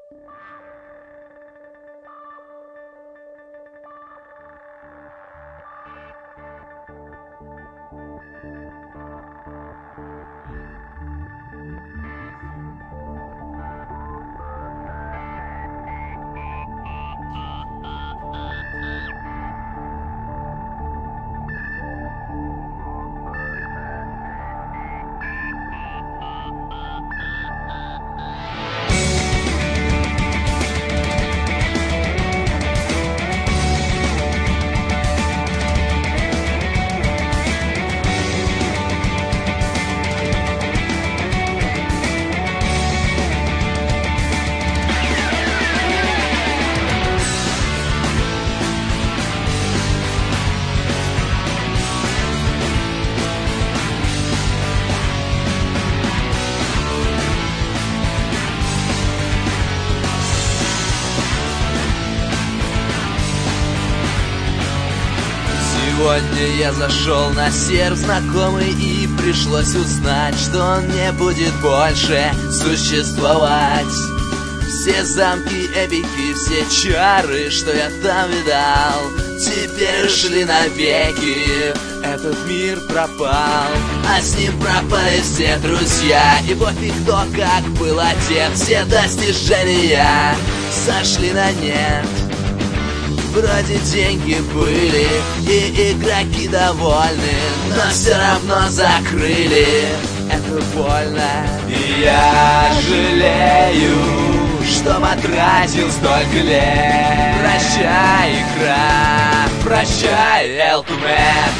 Сегодня я зашел на сервер знакомый, и пришлось узнать, что он не будет больше существовать. Все замки, эпики, все чары, что я там видал, теперь ушли навеки. Этот мир пропал, а с ним пропали все друзья. И пофиг кто как был одет, все достижения сошли на нет. Вроде деньги были, и игроки довольны, но все равно закрыли. Это больно. И я жалею, что потратил столько лет. Прощай, игра, прощай, Ultimate.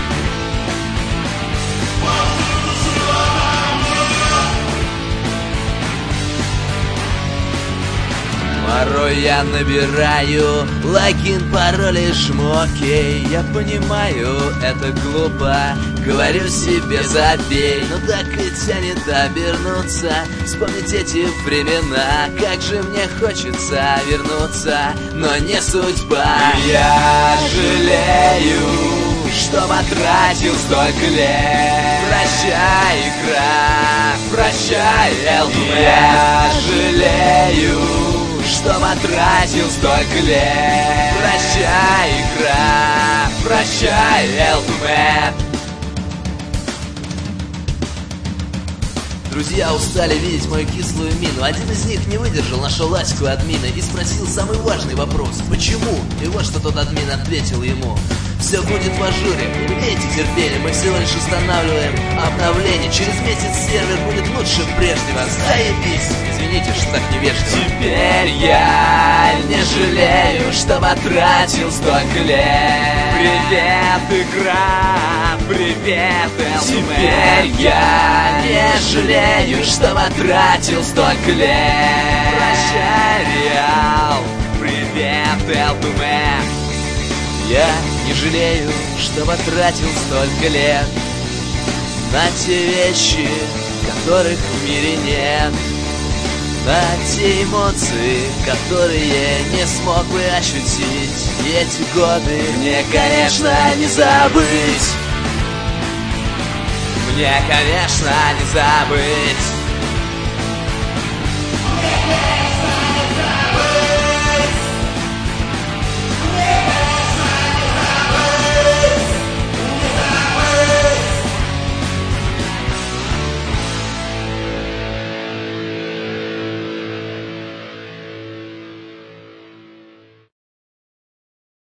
Порой я набираю логин, пароль и жму окей. Я понимаю, это глупо, говорю себе забей. Но так и тянет обернуться, вспомнить эти времена. Как же мне хочется вернуться, но не судьба. Я жалею, что потратил столько лет. Прощай, игра, прощай, Ultimate. Я жалею, что потратил столько лет. Прощай, игра, прощай, Ultimate. Друзья устали видеть мою кислую мину. Один из них не выдержал, нашел Аську админа и спросил самый важный вопрос: почему? И вот что тот админ ответил ему: все будет в ажуре, имейте терпение, мы всего лишь устанавливаем обновление. Через месяц сервер будет лучше прежнего. Заебись, извините, что так невежливо. Теперь я не жалею, что потратил столько лет. Привет, игра, привет, Ultimate. Теперь я не жалею, что потратил столько лет. Прощай, Реал, привет, Ultimate. Я не жалею, что потратил столько лет на те вещи, которых в мире нет, на те эмоции, которые не смог бы ощутить. И эти годы мне, конечно, не забыть. Мне, конечно, не забыть.